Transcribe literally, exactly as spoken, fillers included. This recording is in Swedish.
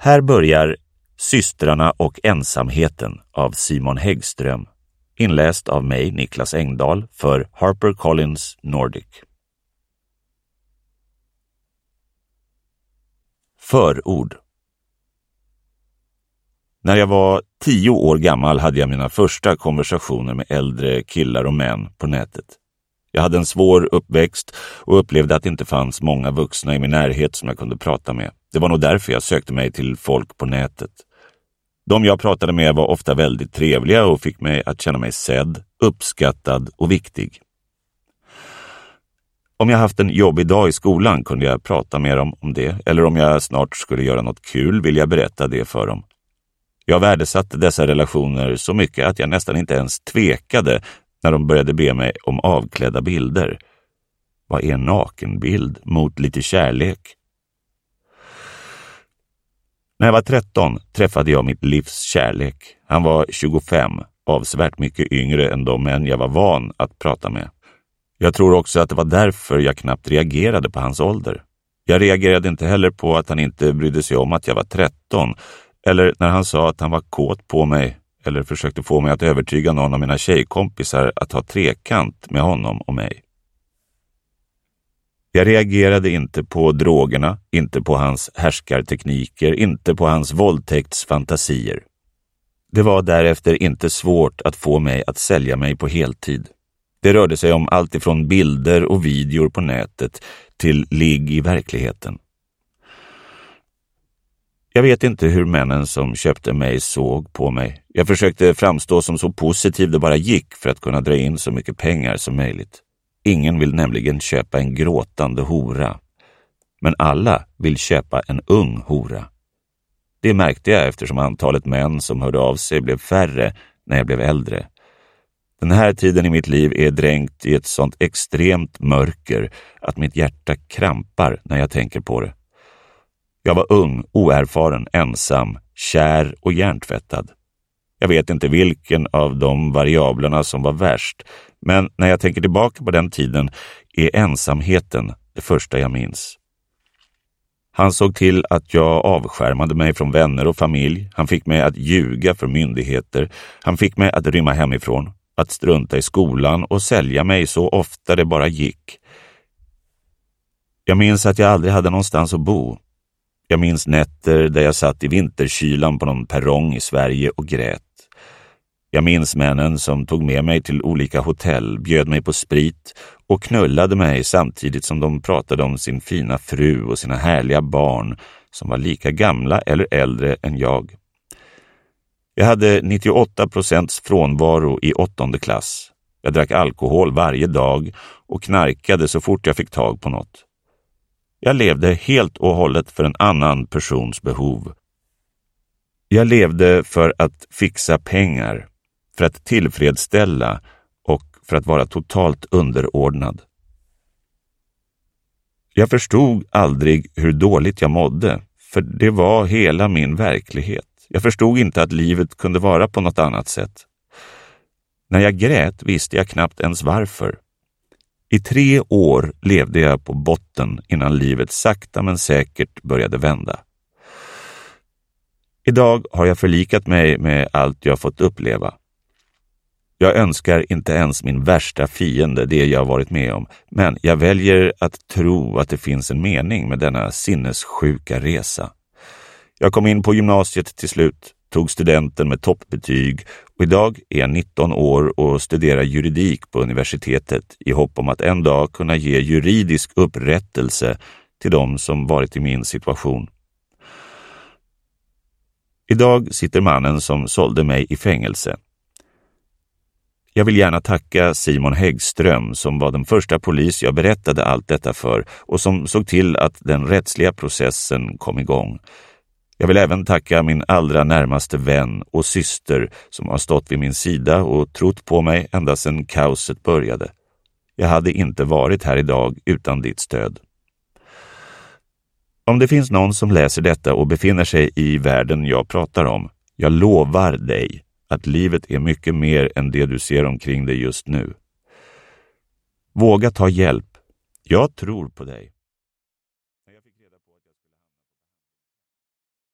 Här börjar Systrarna och ensamheten av Simon Häggström, inläst av mig, Niklas Engdahl, för HarperCollins Nordic. Förord. När jag var tio år gammal hade jag mina första konversationer med äldre killar och män på nätet. Jag hade en svår uppväxt och upplevde att det inte fanns många vuxna i min närhet som jag kunde prata med. Det var nog därför jag sökte mig till folk på nätet. De jag pratade med var ofta väldigt trevliga och fick mig att känna mig sedd, uppskattad och viktig. Om jag haft en jobbig dag i skolan kunde jag prata med dem om det, eller om jag snart skulle göra något kul vill jag berätta det för dem. Jag värdesatte dessa relationer så mycket att jag nästan inte ens tvekade när de började be mig om avklädda bilder. Vad är en nakenbild mot lite kärlek? När jag var tretton träffade jag mitt livs kärlek. Han var tjugofem, avsevärt mycket yngre än de män jag var van att prata med. Jag tror också att det var därför jag knappt reagerade på hans ålder. Jag reagerade inte heller på att han inte brydde sig om att jag var tretton, eller när han sa att han var kåt på mig, eller försökte få mig att övertyga någon av mina tjejkompisar att ha trekant med honom och mig. Jag reagerade inte på drogerna, inte på hans härskartekniker, inte på hans våldtäktsfantasier. Det var därefter inte svårt att få mig att sälja mig på heltid. Det rörde sig om allt ifrån bilder och videor på nätet till ligg i verkligheten. Jag vet inte hur männen som köpte mig såg på mig. Jag försökte framstå som så positiv det bara gick för att kunna dra in så mycket pengar som möjligt. Ingen vill nämligen köpa en gråtande hora. Men alla vill köpa en ung hora. Det märkte jag eftersom antalet män som hörde av sig blev färre när jag blev äldre. Den här tiden i mitt liv är dränkt i ett sånt extremt mörker att mitt hjärta krampar när jag tänker på det. Jag var ung, oerfaren, ensam, kär och hjärntvättad. Jag vet inte vilken av de variablerna som var värst, men när jag tänker tillbaka på den tiden är ensamheten det första jag minns. Han såg till att jag avskärmade mig från vänner och familj. Han fick mig att ljuga för myndigheter. Han fick mig att rymma hemifrån, att strunta i skolan och sälja mig så ofta det bara gick. Jag minns att jag aldrig hade någonstans att bo. Jag minns nätter där jag satt i vinterkylan på någon perrong i Sverige och grät. Jag minns männen som tog med mig till olika hotell, bjöd mig på sprit och knullade mig samtidigt som de pratade om sin fina fru och sina härliga barn som var lika gamla eller äldre än jag. Jag hade nittioåtta procent frånvaro i åttonde klass. Jag drack alkohol varje dag och knarkade så fort jag fick tag på något. Jag levde helt och hållet för en annan persons behov. Jag levde för att fixa pengar, för att tillfredsställa och för att vara totalt underordnad. Jag förstod aldrig hur dåligt jag mådde, för det var hela min verklighet. Jag förstod inte att livet kunde vara på något annat sätt. När jag grät visste jag knappt ens varför. I tre år levde jag på botten innan livet sakta men säkert började vända. Idag har jag förlikat mig med allt jag fått uppleva. Jag önskar inte ens min värsta fiende det jag varit med om, men jag väljer att tro att det finns en mening med denna sinnessjuka resa. Jag kom in på gymnasiet till slut, tog studenten med toppbetyg och idag är jag nitton år och studerar juridik på universitetet i hopp om att en dag kunna ge juridisk upprättelse till de som varit i min situation. Idag sitter mannen som sålde mig i fängelse. Jag vill gärna tacka Simon Häggström som var den första polis jag berättade allt detta för och som såg till att den rättsliga processen kom igång. Jag vill även tacka min allra närmaste vän och syster som har stått vid min sida och trott på mig ända sedan kaoset började. Jag hade inte varit här idag utan ditt stöd. Om det finns någon som läser detta och befinner sig i världen jag pratar om, jag lovar dig att livet är mycket mer än det du ser omkring dig just nu. Våga ta hjälp. Jag tror på dig.